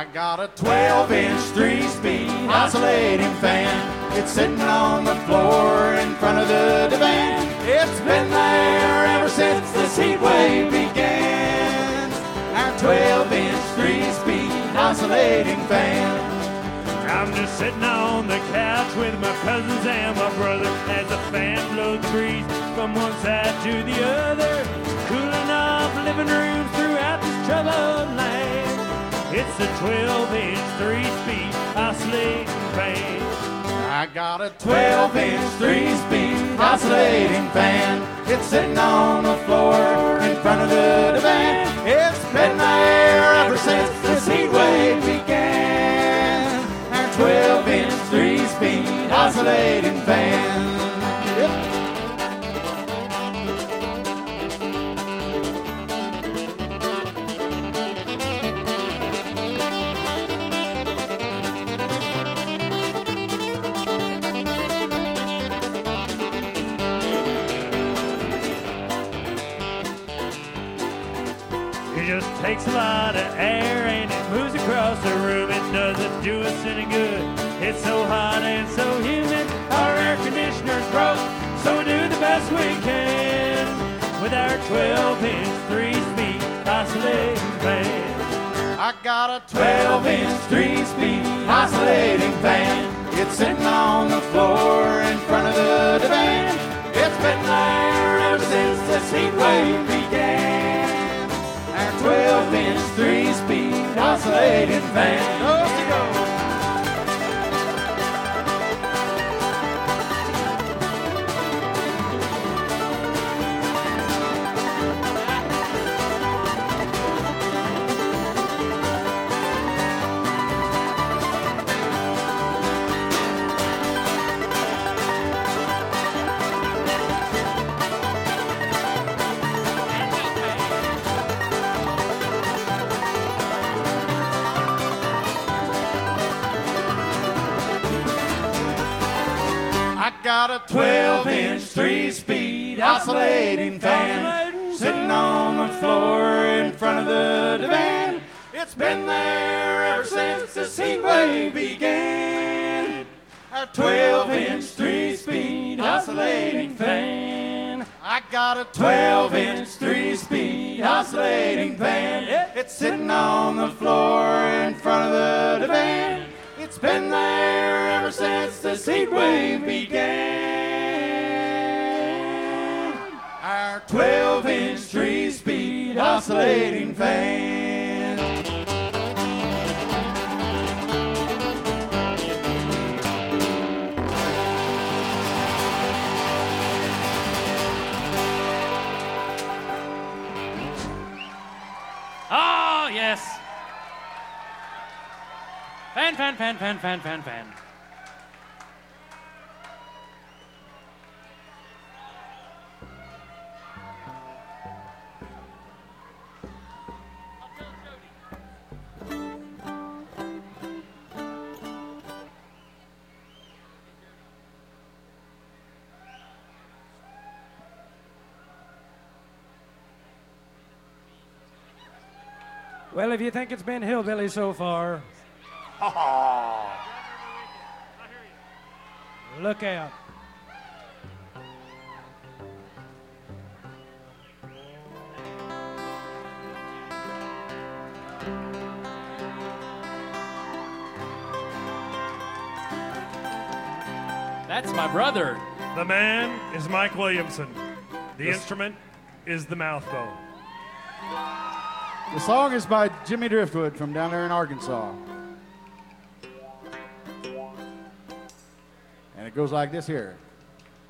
I got a 12-inch 3-speed oscillating fan. It's sitting on the floor in front of the divan. It's been there ever since this heat wave began. Our 12-inch 3-speed oscillating fan. I'm just sitting on the couch with my cousins and my brother as the fan blows the breeze from one side to the other, cooling off living rooms throughout this troubled land. It's a 12-inch 3-speed oscillating fan. I got a 12-inch 3-speed oscillating fan. It's sitting on the floor in front of the divan. It's been there ever since this heat wave began. Our 12-inch 3-speed oscillating fan. Yep. It just takes a lot of air and it moves across the room. It doesn't do us any good. It's so hot and so humid. Our air conditioner's broke, so we do the best we can with our 12-inch 3-speed oscillating fan. I got a 12-inch 3-speed oscillating fan. It's sitting on the floor in front of the divan. It's been there ever since this heat wave began. Our 12-inch 3-speed oscillating fan. Goes to go. I got a 12-inch 3-speed oscillating fan sitting on the floor in front of the divan. It's been there ever since this heat wave began. Our 12-inch 3-speed oscillating fan. I got a 12-inch 3-speed oscillating fan. It's sitting on the floor in front of the divan. It's been there ever since this heat wave began. Our 12-inch 3-speed oscillating fan. Oh, yes. Fan, fan, fan, fan, fan, fan, fan. Well, if you think it's been hillbilly so far, look out. That's my brother. The man is Mike Williamson. The instrument is the mouth bow. The song is by Jimmy Driftwood from down there in Arkansas. And it goes like this here.